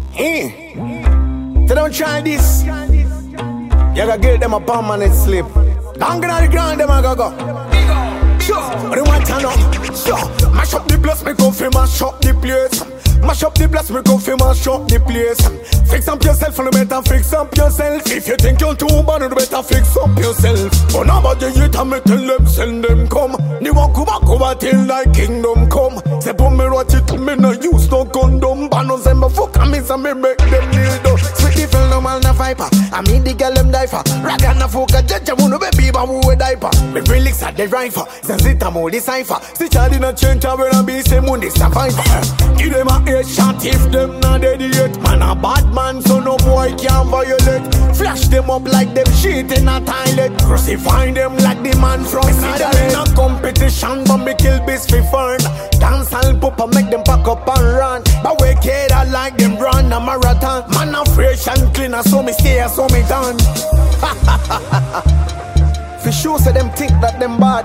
They don't try this. You gotta get them a permanent slip. Down on the ground, them a go. Sure, they want to know. Sure, mash up the place, me go fi mash up the place. Mash up the place, me go fi mash up the place. Fix up yourself, and you better fix up yourself. If you think you're too bad, you better fix up yourself. But now about the youth, me tell them, send them come. They walk over till thy kingdom come. Say put me watch it, me no use no condom. But no send me fuck, me say me make them kneel down. Sweetie fell no mal na viper. I mean the girl them diaper. Raga na fuka, judge mu no baby, but who a diaper. Me relics at the rifle, since it a more decipher. See child in a change, I will be say moon the survivor. Give them a head shot if them not dead yet. Man a bad man, so no boy can violate. Flash them up like them shit in a toilet. Crucify them like the man from Nazareth. In a competition, but me kill beast for fun. Dance and pop and make them pack up and run. But we kid I like them run a marathon. Man a fresh and clean, so me stay, so me done. For sure, say them think that them bad.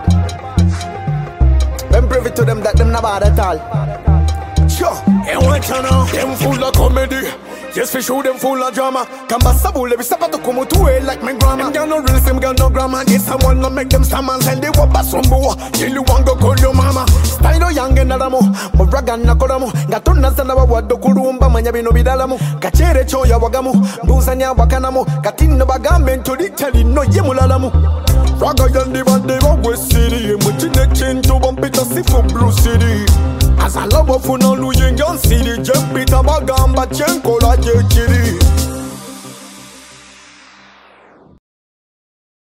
Them privy to them that them not bad at all. Sure, and what you know? Them full of comedy. Yes, for sure, them full of drama. Kambasabule, every sapato come to way like my grandma. Them got no real, them got no grammar. This someone no make them stammers and they walk back some boy. You want go call your mama. Style young and adamo. Moraga nakodamo. Gatuna sanawa wado kurumba manyabi no bidalamo. Kachere choya wagamu. Buzanya wakanamo. Katino bagamento di tali no yemulalamu. Raga yandi bande wa West City. Mutine chinto bumpita sifu Blue City. As I love for no Louis John City, jump it a bagamba chenko la jechiri.